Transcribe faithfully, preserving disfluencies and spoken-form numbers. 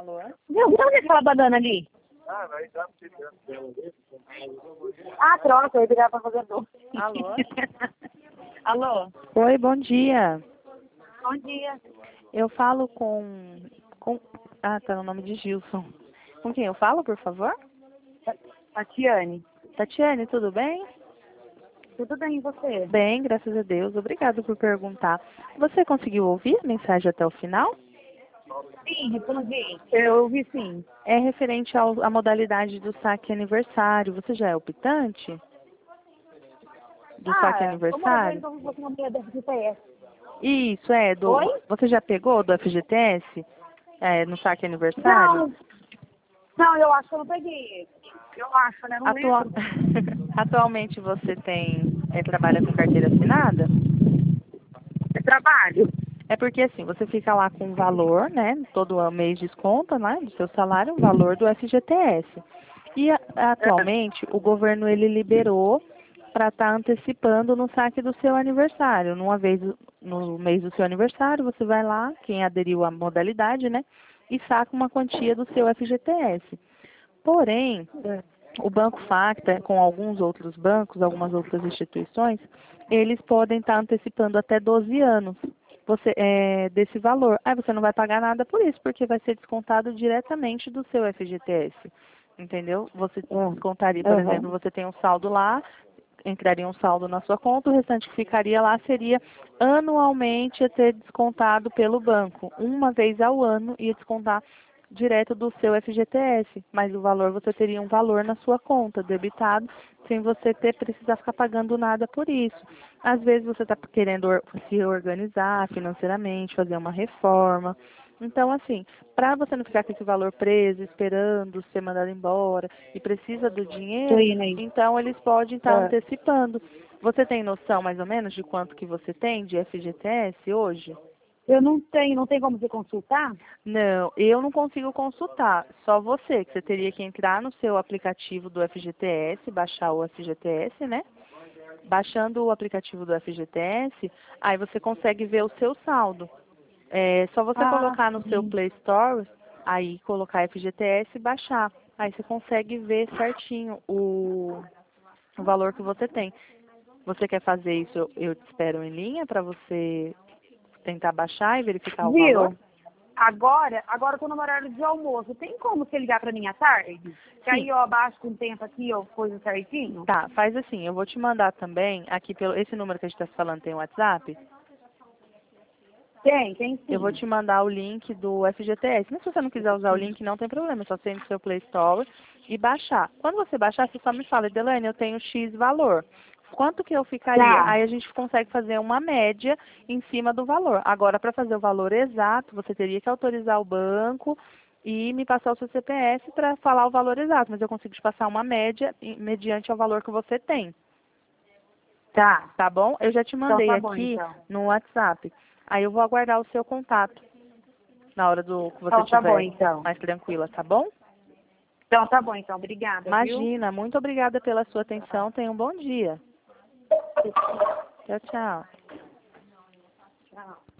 Alô? Viu? Onde é que aquela banana ali? Ah, vai dar pra você. Ah, troca, eu ia pegar pra fazer doce. Alô? Alô? Oi, bom dia. Bom dia. Eu falo com, com... Ah, tá no nome de Gilson. Com quem eu falo, por favor? Tatiane. Tatiane, tudo bem? Tudo bem, e você? Bem, graças a Deus. Obrigado por perguntar. Você conseguiu ouvir a mensagem até o final? Sim, respondi. Eu ouvi sim. É referente ao, à modalidade do saque aniversário. Você já é optante? Do saque aniversário? Então você não tem da F G T S. Isso, é. Do, Oi? Você já pegou do F G T S? É, no saque aniversário? Não. Não, eu acho que eu não peguei. Eu acho, né? Não Atua... lembro. Atualmente você tem é, trabalha com carteira assinada? É trabalho. É porque assim, você fica lá com o valor, né? Todo mês desconta, né? Do seu salário, o valor do F G T S. E a- atualmente o governo ele liberou para estar antecipando no saque do seu aniversário. Numa vez no mês do seu aniversário, você vai lá, quem aderiu à modalidade, né? E saca uma quantia do seu F G T S. Porém, o Banco Facta, com alguns outros bancos, algumas outras instituições, eles podem estar antecipando até doze anos você, é, desse valor. Aí você não vai pagar nada por isso, porque vai ser descontado diretamente do seu F G T S. Entendeu? Você descontaria, por Uhum. exemplo, você tem um saldo lá, entraria um saldo na sua conta, o restante que ficaria lá seria anualmente a ser descontado pelo banco. Uma vez ao ano ia descontar direto do seu F G T S, mas o valor você teria um valor na sua conta, debitado, sem você ter precisar ficar pagando nada por isso. Às vezes você está querendo or- se organizar financeiramente, fazer uma reforma. Então, assim, para você não ficar com esse valor preso, esperando ser mandado embora e precisa do Tô dinheiro, indo aí. então eles podem estar Ah. antecipando. Você tem noção mais ou menos de quanto que você tem de F G T S hoje? Eu não tenho, não tem como você consultar? Não, eu não consigo consultar, só você, que você teria que entrar no seu aplicativo do F G T S, baixar o F G T S, né? Baixando o aplicativo do F G T S, aí você consegue ver o seu saldo. É só você Ah, colocar no seu sim. Play Store, aí colocar F G T S e baixar. Aí você consegue ver certinho o, o valor que você tem. Você quer fazer isso, eu, eu te espero em linha para você tentar baixar e verificar o valor? Viu? Agora, agora eu tô no horário de almoço. Tem como você ligar pra mim à tarde? Que aí Sim. eu abaixo com o tempo aqui, eu coisa certinho? Tá, faz assim, eu vou te mandar também, aqui pelo esse número que a gente está falando tem WhatsApp, Tem, tem sim. eu vou te mandar o link do F G T S. Mas se você não quiser usar o link, não tem problema, é só você ir no seu Play Store e baixar. Quando você baixar, você só me fala, Delane, eu tenho X valor. Quanto que eu ficaria? Tá. Aí a gente consegue fazer uma média em cima do valor. Agora, para fazer o valor exato, você teria que autorizar o banco e me passar o seu C P F para falar o valor exato. Mas eu consigo te passar uma média em- mediante ao valor que você tem. Tá. Tá bom? Eu já te Então mandei tá bom, aqui então. no WhatsApp. Aí eu vou aguardar o seu contato na hora do que você Então tá bom, estiver então. mais tranquila, tá bom? Então tá bom, então. Obrigada, viu? Imagina, muito obrigada pela sua atenção. Tenha um bom dia. Tchau, tchau. Tchau.